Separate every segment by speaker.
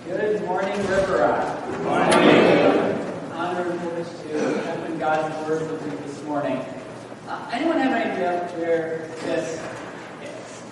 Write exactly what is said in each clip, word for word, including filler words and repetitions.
Speaker 1: Good morning, River Rock. Good morning. Honor and privilege to open God's Word with you this morning. Uh, anyone have an idea where this is?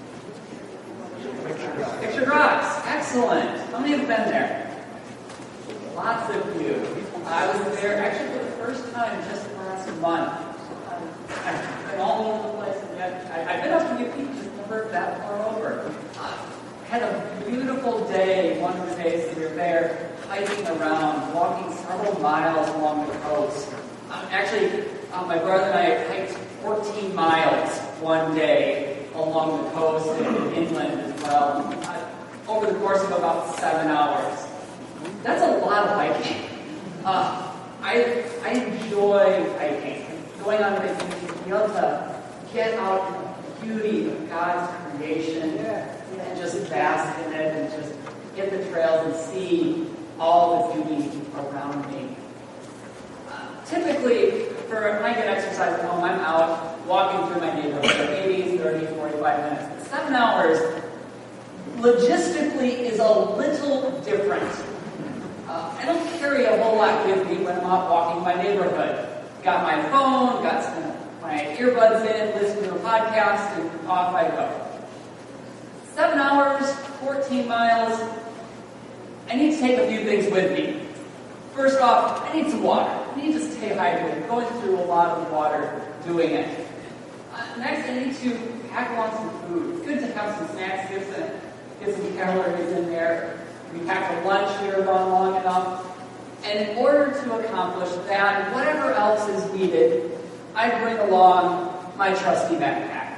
Speaker 1: Pictured Rocks. Excellent. How many have been there? Lots of you. I was there actually for the first time just last month. I've been all over the place. I've been up to U P, just never that far over. Uh, had a beautiful day, one of the days that we were there, hiking around, walking several miles along the coast. Um, actually, um, my brother and I hiked fourteen miles one day along the coast and inland as well, uh, over the course of about seven hours. That's a lot of hiking. Uh, I I enjoy hiking. Going on hiking, being able to get out in the beauty of God's creation, yeah. and just bask in it, and just hit the trails and see all the beauty around me. Uh, typically, for when I get exercise at home, I'm out walking through my neighborhood, maybe thirty, forty-five minutes. Seven hours, logistically, is a little different. Uh, I don't carry a whole lot with me when I'm out walking my neighborhood. Got my phone, got some, my earbuds in, listening to a podcast, and off I go. Seven hours, fourteen miles. I need to take a few things with me. First off, I need some water. I need to stay hydrated. Going through a lot of water doing it. Uh, next, I need to pack along some food. It's good to have some snacks, get some, get some calories in there. We pack a lunch here gone long enough. And in order to accomplish that, and whatever else is needed, I bring along my trusty backpack.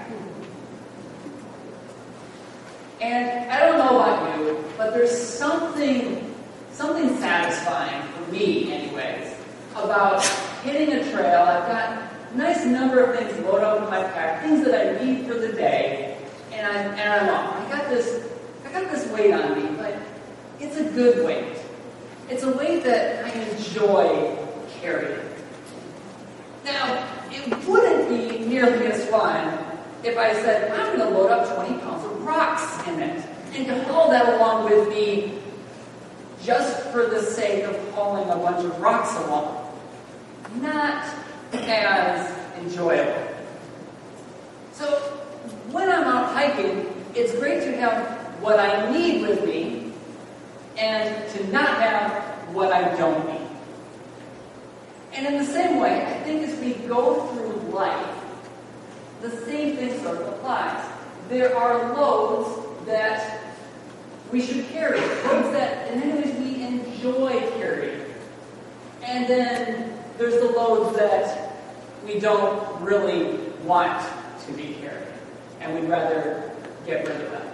Speaker 1: And I don't know about you, but there's something, something satisfying for me, anyways, about hitting a trail. I've got a nice number of things loaded up in my pack, things that I need for the day, and I'm and I'm off. I got this, I got this weight on me, but it's a good weight. It's a weight that I enjoy carrying. Now, it wouldn't be nearly as fun if I said, I'm going to load up twenty pounds of rocks in it, and to haul that along with me just for the sake of hauling a bunch of rocks along. Not as enjoyable. So, when I'm out hiking, it's great to have what I need with me, and to not have what I don't need. And in the same way, I think as we go through life, the same thing sort of applies. There are loads that we should carry, loads that in many ways we enjoy carrying. And then there's the loads that we don't really want to be carrying, and we'd rather get rid of them.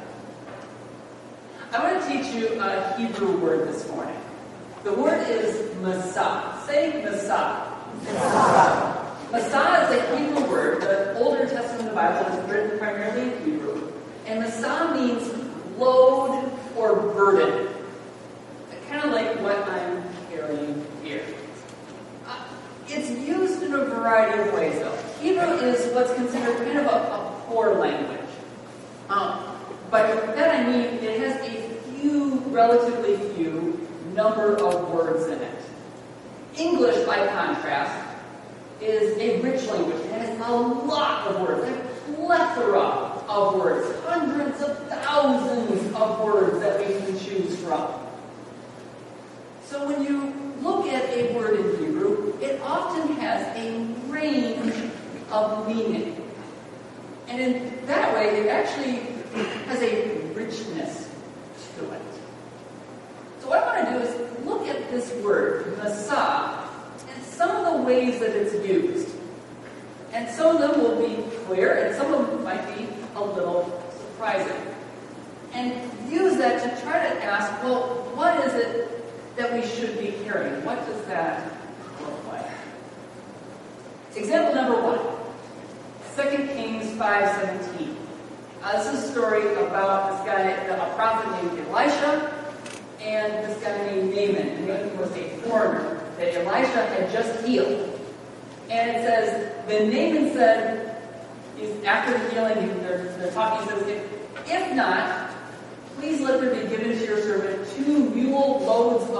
Speaker 1: I want to teach you a Hebrew word this morning. The word is Massah. Say Massah. Massah. Massah is a Hebrew word. The Older Testament of the Bible is written primarily in Hebrew. And Massah means load or burden. Kind of like what I'm carrying here. Uh, it's used in a variety of ways, though. Hebrew is what's considered kind of a, a poor language. Um, But that I mean, it has a few, relatively few, number of words in it. English, by contrast, is a rich language. It has a lot of words, a plethora of words, hundreds of thousands of words that we can choose from. So when you look at a word in Hebrew, it often has a range of meaning. And in that way, it actually has a richness to it. So what I want to do is look at this word, Massah, and some of the ways that it's used. And some of them will be clear, and some of them might be a little surprising. And use that to try to ask, well, what is it that we should be carrying? What does that look like? Example number one, Second Kings five seventeen. Uh, this is a story about this guy, a prophet named Elisha, and this guy named Naaman. Naaman was a foreigner that Elisha had just healed. And it says, then Naaman said, he's, after the healing, they're, they're talking, he says, if, if not, please let there be given to your servant two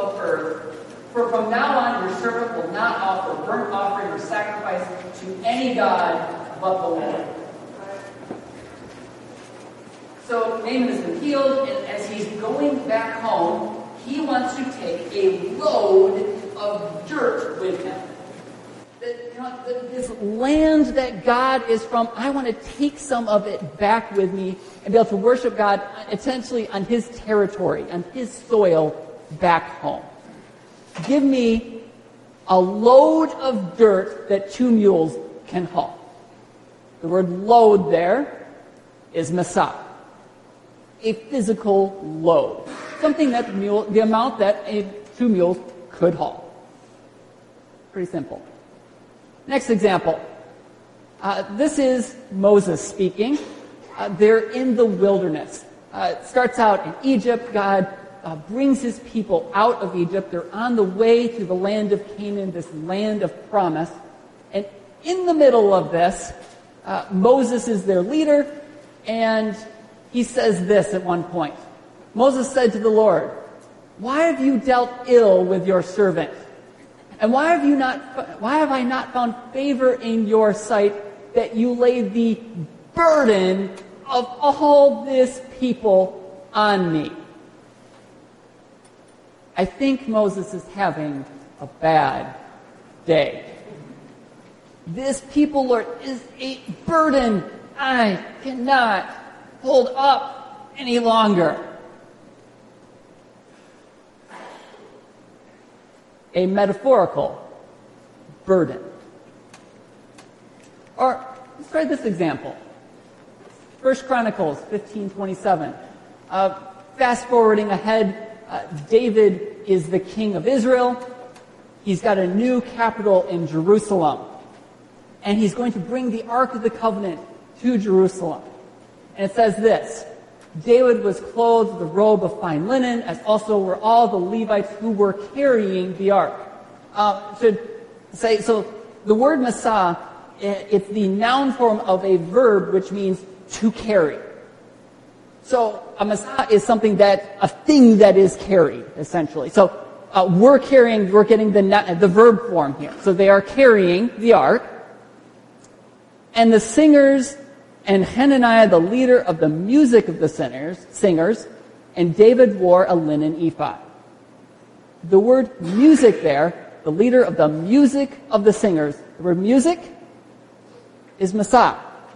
Speaker 1: of earth, for from now on your servant will not offer burnt offering or sacrifice to any god but the Lord. So Naaman has been healed, and as he's going back home, he wants to take a load of dirt with him. That, you know, this land that God is from, I want to take some of it back with me and be able to worship God essentially on his territory, on his soil back home. Give me a load of dirt that two mules can haul. The word load there is masah, a physical load, something that the, mule, the amount that a, two mules could haul. Pretty simple. Next example. Uh, this is Moses speaking. Uh, they're in the wilderness. Uh, it starts out in Egypt. God uh, brings his people out of Egypt. They're on the way to the land of Canaan, this land of promise. And in the middle of this, uh, Moses is their leader, and he says this at one point. Moses said to the Lord, "Why have you dealt ill with your servant? And why have you not? Why have I not found favor in your sight that you laid the burden of all this people on me?" I think Moses is having a bad day. This people, Lord, is a burden I cannot hold up any longer. A metaphorical burden. Or let's try this example. First Chronicles fifteen twenty-seven. Uh, fast forwarding ahead, uh, David is the king of Israel. He's got a new capital in Jerusalem. And he's going to bring the Ark of the Covenant to Jerusalem. And it says this: David was clothed with a robe of fine linen, as also were all the Levites who were carrying the ark. Uh, should say, so the word masah, it's the noun form of a verb which means to carry. So a masah is something that, a thing that is carried, essentially. So uh, we're carrying, we're getting the, the verb form here. So they are carrying the ark. And the singers and Hananiah, the leader of the music of the singers, singers, and David wore a linen ephod. The word music there, the leader of the music of the singers, the word music is masah.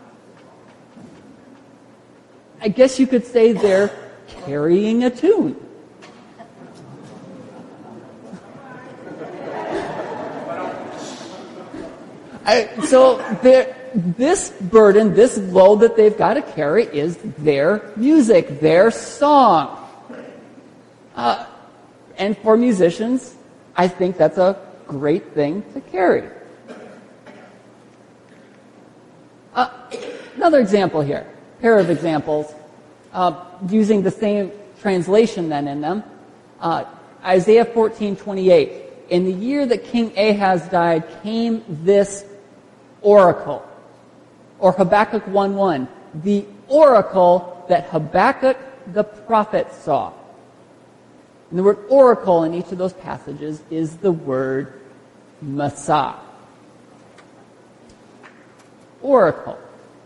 Speaker 1: I guess you could say they're carrying a tune. I, so there. This burden, this load that they've got to carry is their music, their song. Uh, and for musicians, I think that's a great thing to carry. Uh, another example here, pair of examples, uh, using the same translation then in them. Uh, Isaiah fourteen twenty-eight. In the year that King Ahaz died came this oracle. Or Habakkuk one one, the oracle that Habakkuk the prophet saw. And the word oracle in each of those passages is the word masah. Oracle.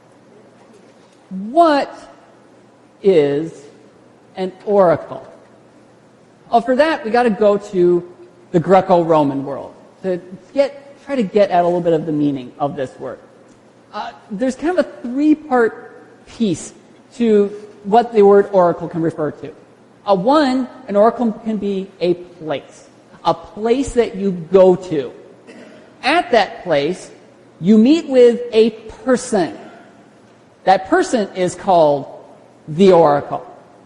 Speaker 1: What is an oracle? Oh, for that, we got to go to the Greco-Roman world to get try to get at a little bit of the meaning of this word. Uh, there's kind of a three-part piece to what the word oracle can refer to. Uh, one, an oracle can be a place, a place that you go to. At that place, you meet with a person. That person is called the oracle.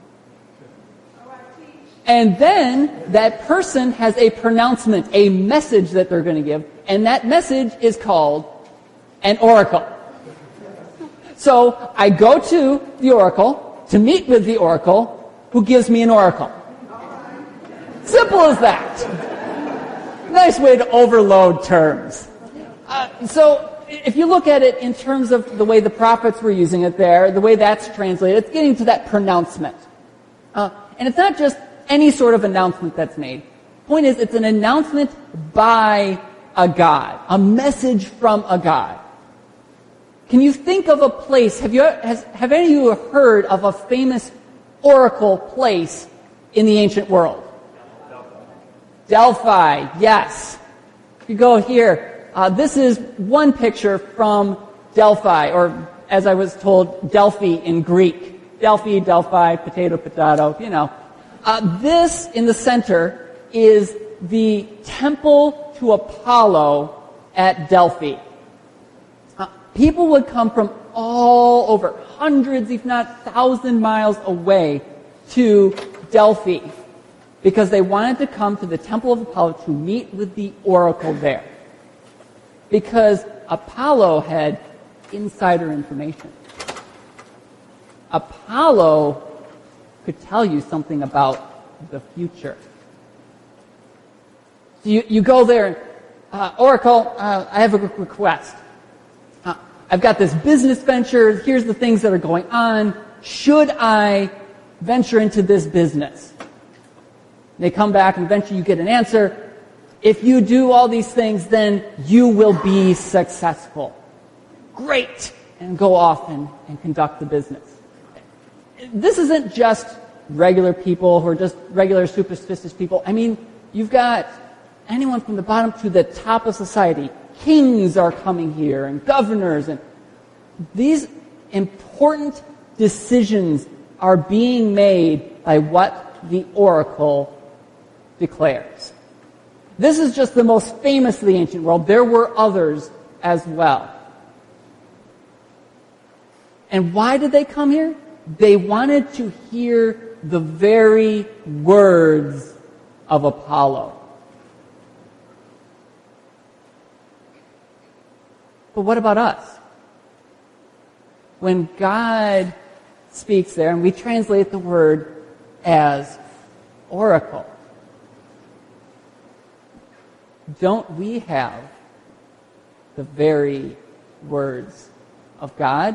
Speaker 1: And then that person has a pronouncement, a message that they're going to give, and that message is called an oracle. So I go to the oracle to meet with the oracle who gives me an oracle. Simple as that. Nice way to overload terms. Uh, so if you look at it in terms of the way the prophets were using it there, the way that's translated, it's getting to that pronouncement. Uh, and it's not just any sort of announcement that's made. point is, it's an announcement by a god, a message from a god. Can you think of a place, have you has, have any of you heard of a famous oracle place in the ancient world? Delphi, yes. If you go here, uh, this is one picture from Delphi, or as I was told, Delphi in Greek. Delphi, Delphi, potato, potato, you know. Uh, this in the center is the temple to Apollo at Delphi. Uh, people would come from all over, hundreds, if not thousand miles away to Delphi because they wanted to come to the temple of Apollo to meet with the oracle there. Because Apollo had insider information. Apollo could tell you something about the future. So you, you go there, uh, Oracle, uh, I have a request. Uh, I've got this business venture. Here's the things that are going on. Should I venture into this business? They come back and eventually you get an answer. If you do all these things, then you will be successful. Great! And go off and, and conduct the business. This isn't just regular people who are just regular superstitious people. I mean, you've got anyone from the bottom to the top of society. Kings are coming here and governors, and these important decisions are being made by what the oracle declares. This is just the most famous of the ancient world. There were others as well. And why did they come here? They wanted to hear the very words of Apollo. But what about us? When God speaks there, and we translate the word as oracle, don't we have the very words of God?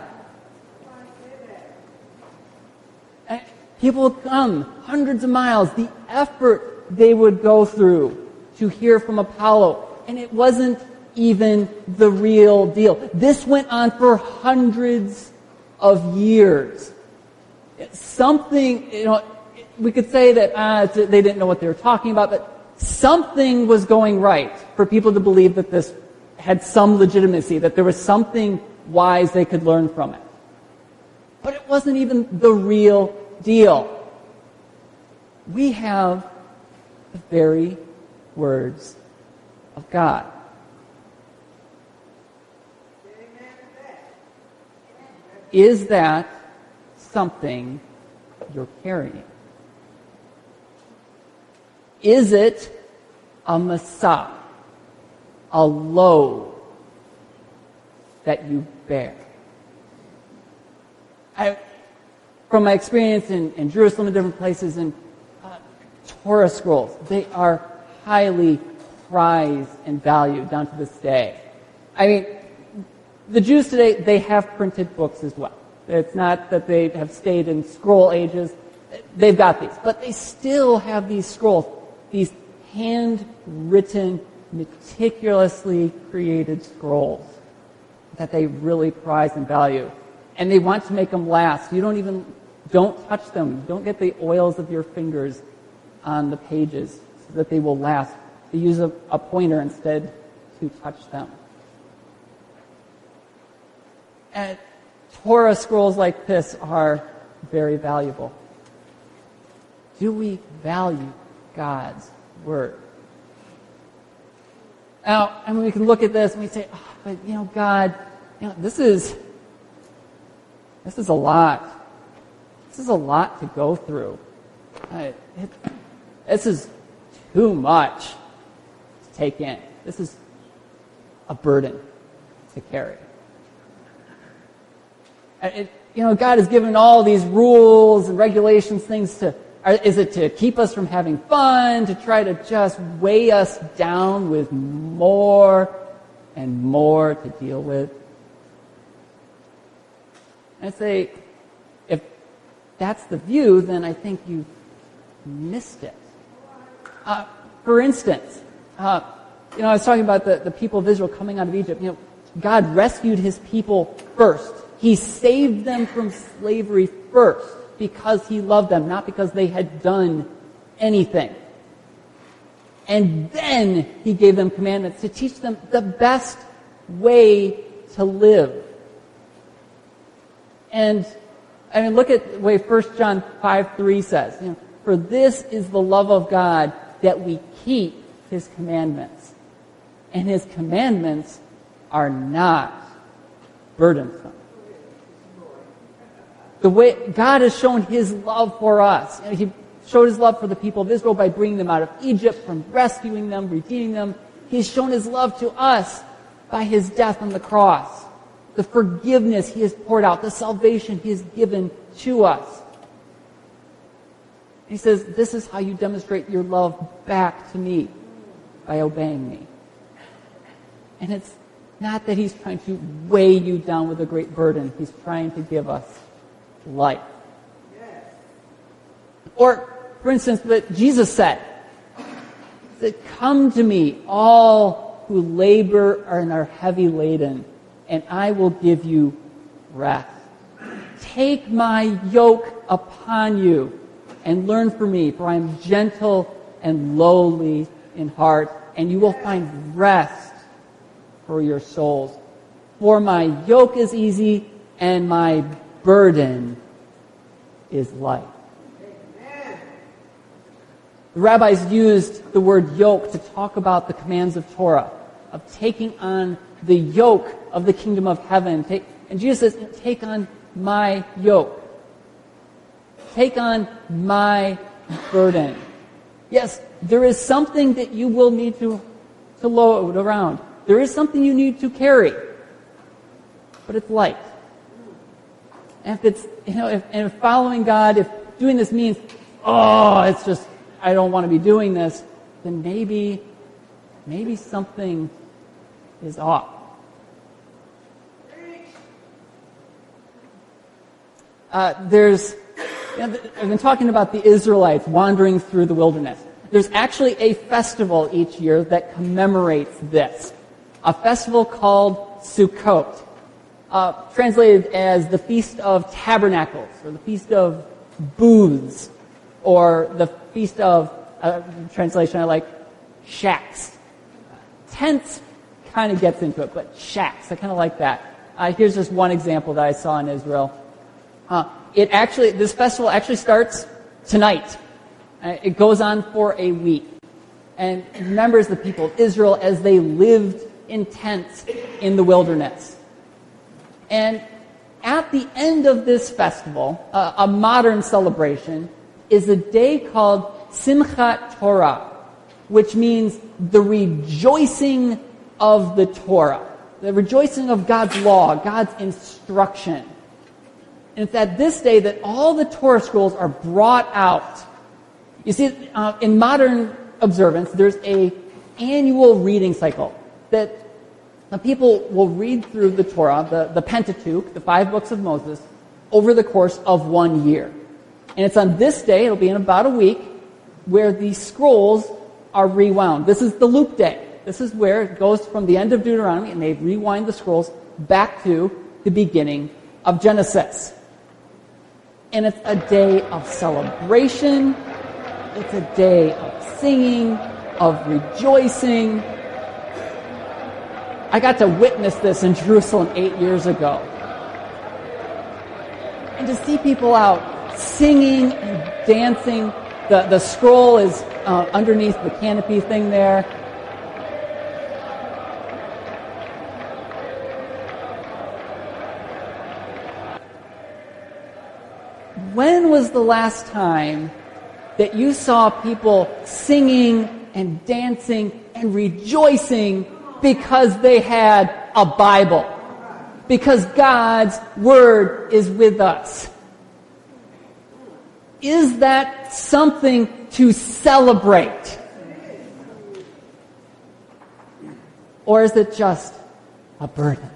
Speaker 1: People would come hundreds of miles, the effort they would go through to hear from Apollo, and it wasn't even the real deal. This went on for hundreds of years. Something, you know, we could say that uh, they didn't know what they were talking about, but something was going right for people to believe that this had some legitimacy, that there was something wise they could learn from it. But it wasn't even the real deal. We have the very words of God. Is that something you're carrying? Is it a masah, a load that you bear? I, from my experience in, in Jerusalem and different places, and uh, Torah scrolls, they are highly prized and valued down to this day. I mean, the Jews today, they have printed books as well. It's not that they have stayed in scroll ages. They've got these. But they still have these scrolls, these handwritten, meticulously created scrolls that they really prize and value. And they want to make them last. You don't even, don't touch them. Don't get the oils of your fingers on the pages so that they will last. They use a, a pointer instead to touch them. And Torah scrolls like this are very valuable. Do we value God's word? Now, I mean, we can look at this and we say, oh, but you know, God, you know, this is this is a lot. This is a lot to go through. Uh, it, this is too much to take in. This is a burden to carry. It, you know, God has given all these rules and regulations, things to, are, is it to keep us from having fun, to try to just weigh us down with more and more to deal with? And I say, if that's the view, then I think you've missed it. Uh, For instance, uh, you know, I was talking about the, the people of Israel coming out of Egypt. You know, God rescued his people first. He saved them from slavery first because he loved them, not because they had done anything. And then he gave them commandments to teach them the best way to live. And I mean, look at the way First John five three says, you know, for this is the love of God, that we keep his commandments. And his commandments are not burdensome. The way God has shown his love for us. You know, he showed his love for the people of Israel by bringing them out of Egypt, from rescuing them, redeeming them. He's shown his love to us by his death on the cross. The forgiveness he has poured out, the salvation he has given to us. He says, this is how you demonstrate your love back to me, by obeying me. And it's not that he's trying to weigh you down with a great burden. He's trying to give us life. Or, for instance, what Jesus said, that come to me, all who labor and are heavy laden, and I will give you rest. Take my yoke upon you and learn from me, for I am gentle and lowly in heart, and you will find rest for your souls. For my yoke is easy and my burden is light. The rabbis used the word yoke to talk about the commands of Torah, of taking on the yoke of the kingdom of heaven. Take, and Jesus says, take on my yoke. Take on my burden. Yes, there is something that you will need to, to load around. There is something you need to carry. But it's light. And if it's, you know, if, and if following God, if doing this means, oh, it's just, I don't want to be doing this, then maybe, maybe something is off. Uh, there's, you know, I've been talking about the Israelites wandering through the wilderness. There's actually a festival each year that commemorates this. A festival called Sukkot, uh, translated as the Feast of Tabernacles, or the Feast of Booths, or the Feast of, uh, translation I like, Shacks. Tents kind of gets into it, but shacks, I kind of like that. Uh, here's just one example that I saw in Israel. Uh, it actually, this festival actually starts tonight. Uh, it goes on for a week. And it remembers the people of Israel as they lived in tents in the wilderness. And at the end of this festival, uh, a modern celebration, is a day called Simchat Torah, which means the rejoicing of the Torah, the rejoicing of God's law, God's instruction. And it's at this day that all the Torah scrolls are brought out. You see, uh, in modern observance, there's a annual reading cycle that the people will read through the Torah, the, the Pentateuch, the five books of Moses, over the course of one year. And it's on this day, it'll be in about a week, where the scrolls are rewound. This is the loop day. This is where it goes from the end of Deuteronomy, and they rewind the scrolls back to the beginning of Genesis. And it's a day of celebration. It's a day of singing, of rejoicing. I got to witness this in Jerusalem eight years ago. And to see people out singing and dancing. The, the scroll is uh, underneath the canopy thing there. When was the last time that you saw people singing and dancing and rejoicing because they had a Bible? Because God's Word is with us. Is that something to celebrate? Or is it just a burden?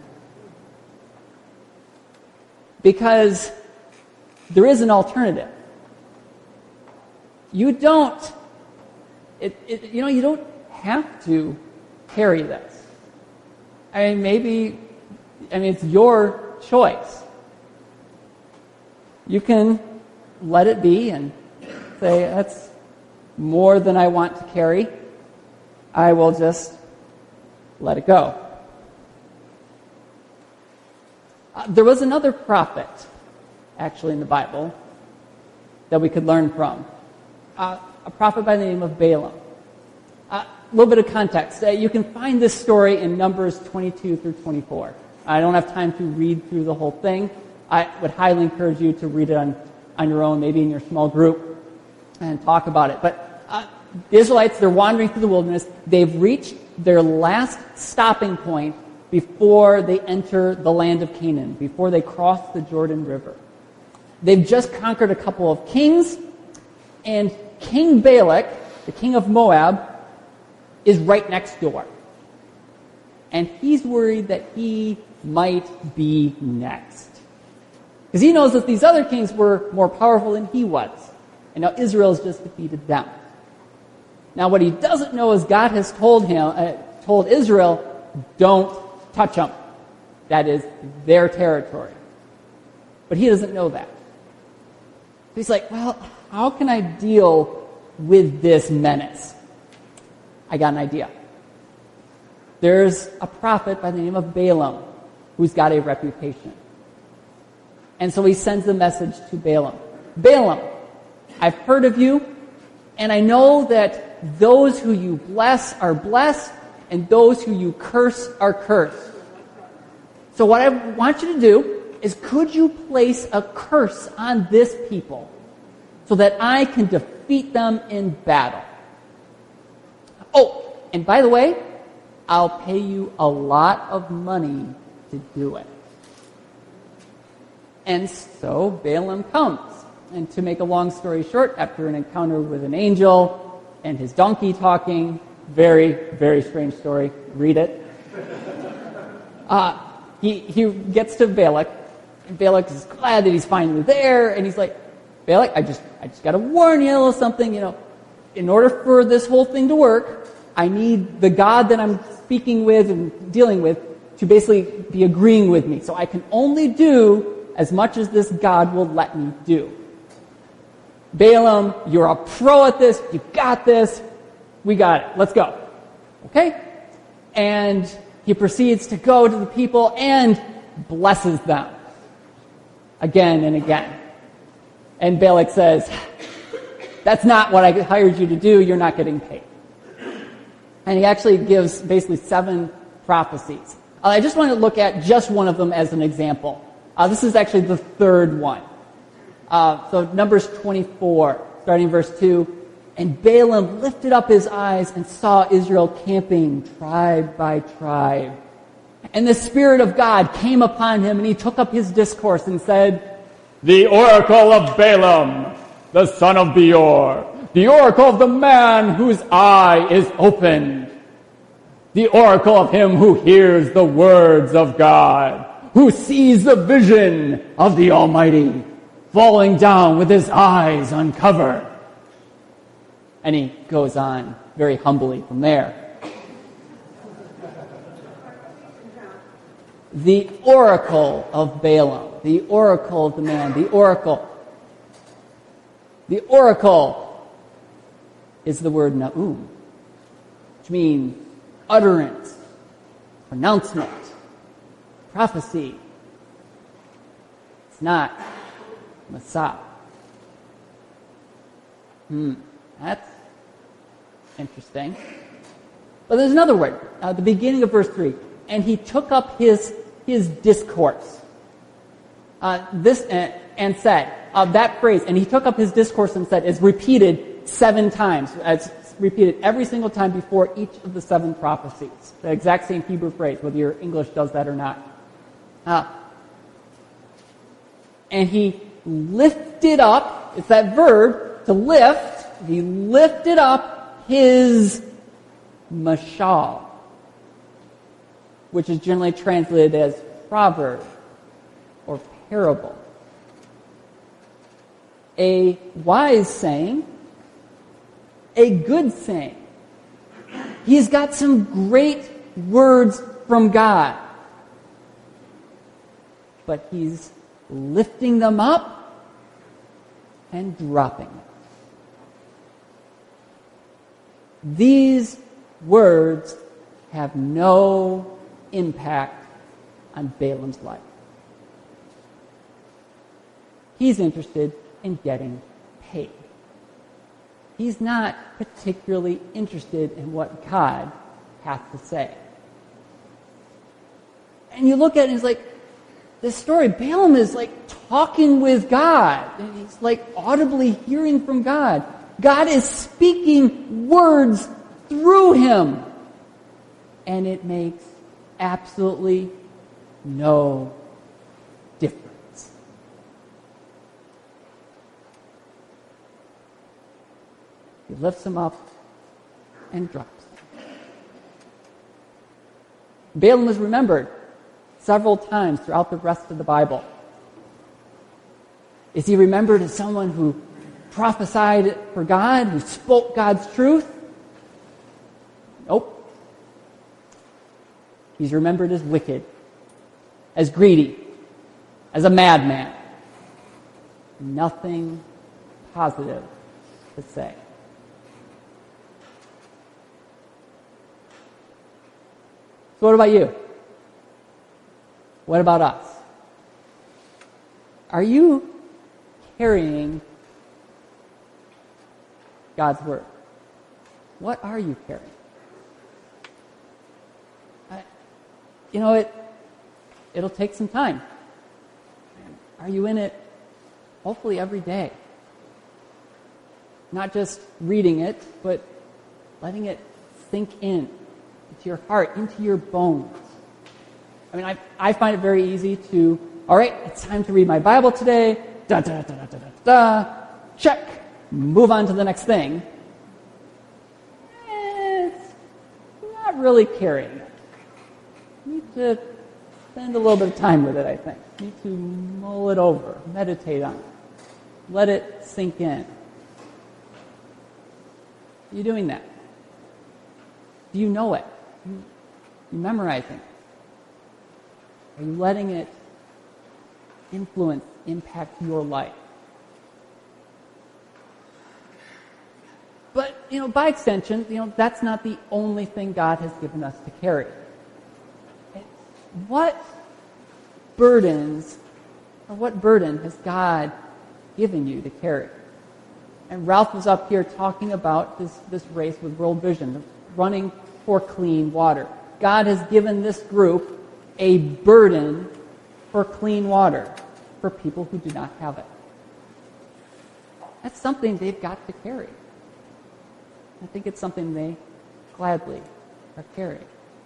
Speaker 1: Because there is an alternative. You don't
Speaker 2: it, it, you know, you don't have to carry this. I mean, maybe, I mean, it's your choice. You can let it be and say, that's more than I want to carry. I will just let it go. Uh, there was another prophet, actually, in the Bible that we could learn from. Uh, a prophet by the name of Balaam. Uh, a little bit of context. Uh, you can find this story in Numbers twenty-two through twenty-four. I don't have time to read through the whole thing. I would highly encourage you to read it on, on your own, maybe in your small group, and talk about it. But uh, the Israelites, they're wandering through the wilderness. They've reached their last stopping point before they enter the land of Canaan, before they cross the Jordan River. They've just conquered a couple of kings, and King Balak, the king of Moab, is right next door. And he's worried that he might be next. Because he knows that these other kings were more powerful than he was. And now Israel's just defeated them. Now what he doesn't know is God has told him, uh, told Israel, don't touch them. That is their territory. But he doesn't know that. He's like, well, how can I deal with this menace? I got an idea. There's a prophet by the name of Balaam who's got a reputation. And so he sends the message to Balaam. Balaam, I've heard of you, and I know that those who you bless are blessed, and those who you curse are cursed. So what I want you to do is, could you place a curse on this people so that I can defeat them in battle? Oh, and by the way, I'll pay you a lot of money to do it. And so Balaam comes. And to make a long story short, after an encounter with an angel and his donkey talking, very, very strange story. Read it. Uh, he, he gets to Balak, and Balak is glad that he's finally there, and he's like, Balak, I just, I just got to warn you a little something, you know. In order for this whole thing to work, I need the God that I'm speaking with and dealing with to basically be agreeing with me. So I can only do as much as this God will let me do. Balaam, you're a pro at this. You got this. We got it. Let's go. Okay? And he proceeds to go to the people and blesses them again and again. And Balak says, that's not what I hired you to do. You're not getting paid. And he actually gives basically seven prophecies. Uh, I just want to look at just one of them as an example. Uh, this is actually the third one. Uh, so Numbers twenty-four, starting verse two. And Balaam lifted up his eyes and saw Israel camping tribe by tribe. And the Spirit of God came upon him, and he took up his discourse and said, the oracle of Balaam, the son of Beor, the oracle of the man whose eye is opened, the oracle of him who hears the words of God, who sees the vision of the Almighty, falling down with his eyes uncovered. And he goes on very humbly from there. The oracle of Balaam, the oracle of the man, the oracle. The oracle is the word na'um, which means utterance, pronouncement, prophecy. It's not Masah. Hmm, that's interesting. But there's another word, uh, the beginning of verse three. And he took up his his discourse. Uh, this uh, and said, uh, that phrase, and he took up his discourse and said, is repeated seven times. It's repeated every single time before each of the seven prophecies. The exact same Hebrew phrase, whether your English does that or not. Uh, and he lifted up, it's that verb, to lift, he lifted up his mashal, which is generally translated as proverb or parable. A wise saying a good saying. He's got some great words from God. But he's lifting them up and dropping them. These words have no impact on Balaam's life. He's interested in getting paid. He's not particularly interested in what God has to say. And you look at it and it's like, this story, Balaam is like talking with God. And he's like audibly hearing from God. God is speaking words through him. And it makes absolutely no difference. He lifts him up and drops him. Balaam is remembered several times throughout the rest of the Bible. Is he remembered as someone who prophesied for God, who spoke God's truth? Nope. He's remembered as wicked, as greedy, as a madman. Nothing positive to say. So what about you? What about us? Are you carrying God's word? What are you carrying? I, you know, it, it'll take some time. Are you in it, hopefully, every day? Not just reading it, but letting it sink in, into your heart, into your bones. I mean, I, I find it very easy to, all right, it's time to read my Bible today, da da da da da da da, check, move on to the next thing. It's not really carrying it. You need to spend a little bit of time with it, I think. You need to mull it over, meditate on it, let it sink in. Are you doing that? Do you know it? Are you, you memorizing it? Are you letting it influence, impact your life? But, you know, by extension, you know, that's not the only thing God has given us to carry. What burdens, or what burden has God given you to carry? And Ralph was up here talking about this, this race with World Vision, running for clean water. God has given this group a burden for clean water for people who do not have it. That's something they've got to carry. I think it's something they gladly are carrying.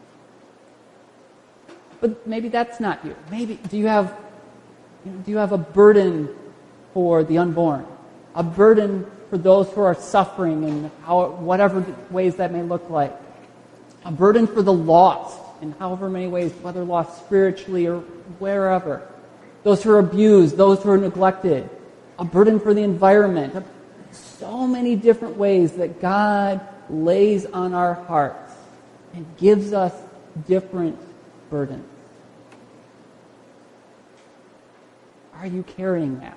Speaker 2: But maybe that's not you. Maybe do you have you know, do you have a burden for the unborn? A burden for those who are suffering in how, whatever ways that may look like. A burden for the lost in however many ways, whether lost spiritually or wherever. Those who are abused, those who are neglected. A burden for the environment. So many different ways that God lays on our hearts and gives us different burdens. Are you carrying that?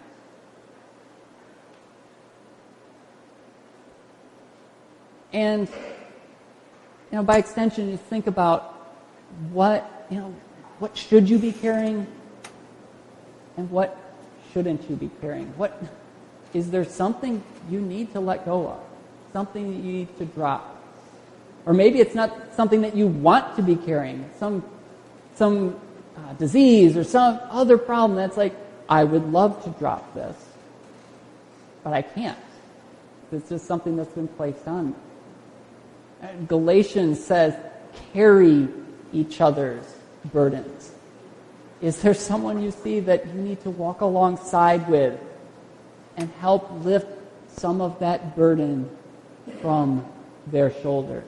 Speaker 2: And, you know, by extension, you think about what, you know, what should you be carrying and what shouldn't you be carrying? What is there something you need to let go of? Something that you need to drop? Or maybe it's not something that you want to be carrying. Some some uh, disease or some other problem that's like, I would love to drop this, but I can't. It's just something that's been placed on me. And Galatians says, carry each other's burdens. Is there someone you see that you need to walk alongside with and help lift some of that burden from their shoulders?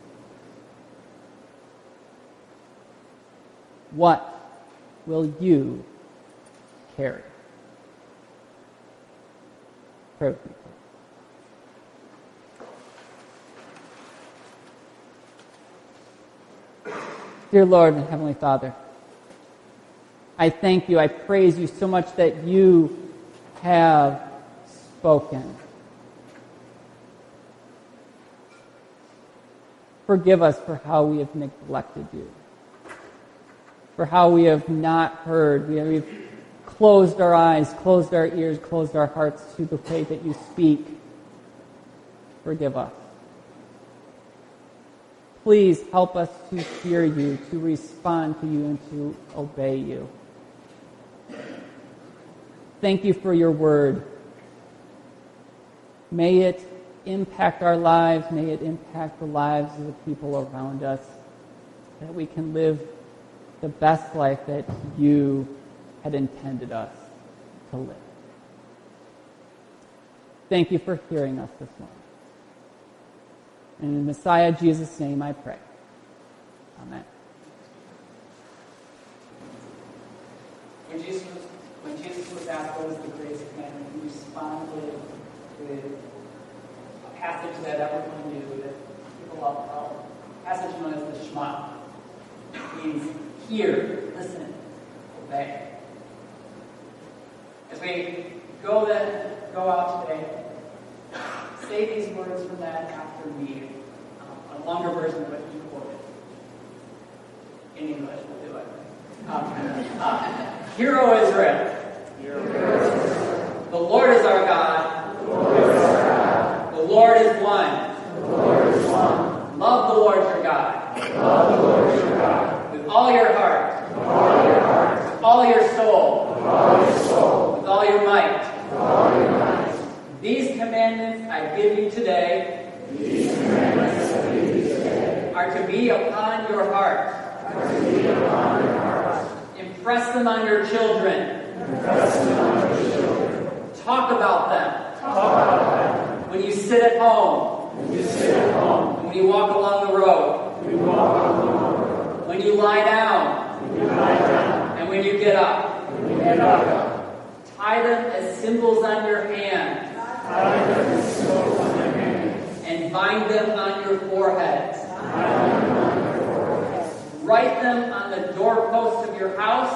Speaker 2: What will you carry? Pray with me. Dear Lord and Heavenly Father, I thank you, I praise you so much that you have spoken. Forgive us for how we have neglected you, for how we have not heard, we have closed our eyes, closed our ears, closed our hearts to the way that you speak. Forgive us. Please help us to hear you, to respond to you, and to obey you. Thank you for your word. May it impact our lives. May it impact the lives of the people around us, that we can live the best life that you had intended us to live. Thank you for hearing us this morning. And in Messiah Jesus' name I pray. Amen.
Speaker 1: When Jesus was, when Jesus was asked what was the greatest commandment, he responded with a passage that everyone knew, that people all know. A passage known as the Shema. It means hear, listen, obey. As we go then, go out today, say these words from that after me. Um, a longer version of what you quoted. In English, we'll do it. Um, uh, Hear, O Israel. Hear, O Israel. The Lord is our God. The Lord is our God. The Lord is one. The Lord is one. Love the Lord your God. Love the Lord your God. With all your heart. With all your heart. With all your soul. With all your soul. With all your might. With all your might. These commandments I give you today, These commandments I give you today are to be upon your heart. Are to be upon your heart. Impress them on your children. Impress them on your children. Talk about them. Talk about them. When you sit at home. When you sit at home. When you walk along the road. When you walk along the road. When you lie down. When you lie down. And when you get up. When you get up. Tie them as symbols on your hand. And bind them on your foreheads. Write them on the doorposts of your house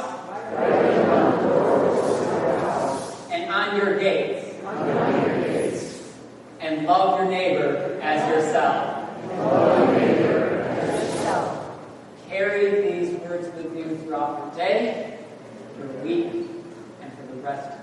Speaker 1: and on your gates. And love your neighbor as yourself. Carry these words with you throughout your day, your week, and for the rest of